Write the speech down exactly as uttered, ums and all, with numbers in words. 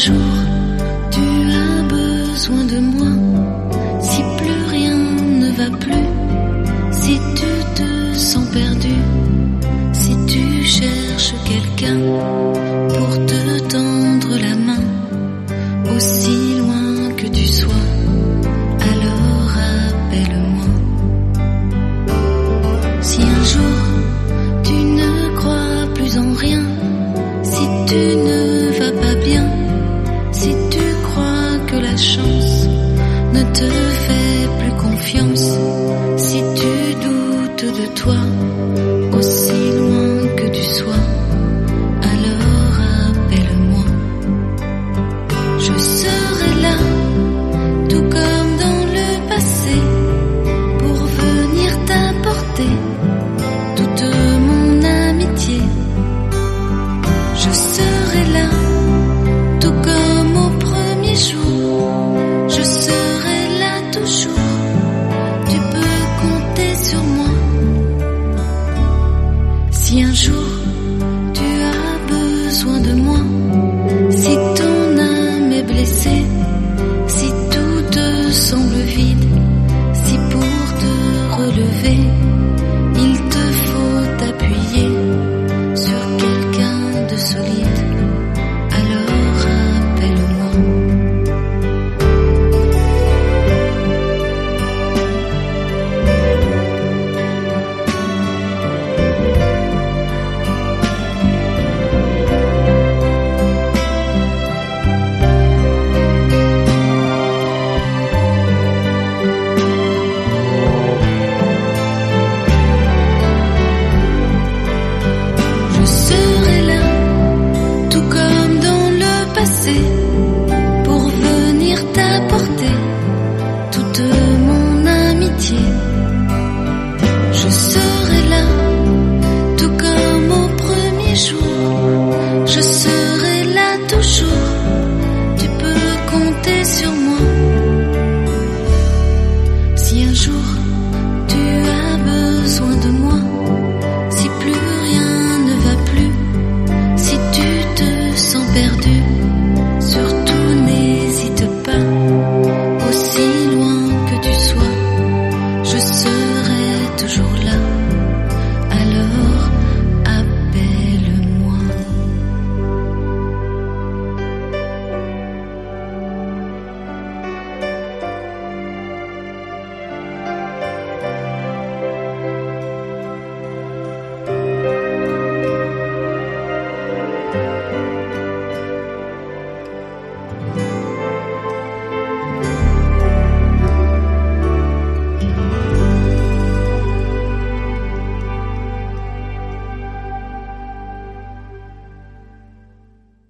jour tu as besoin de moi, si plus rien ne va plus, si tu te sens perdu, si tu cherches quelqu'un pour te tendre la main, aussi loin que tu sois, alors appelle-moi. Si un jour tu ne crois plus en rien, si tu ne vas pas bien, si tu crois que la chance ne te fait plus confiance, si tu doutes de toi,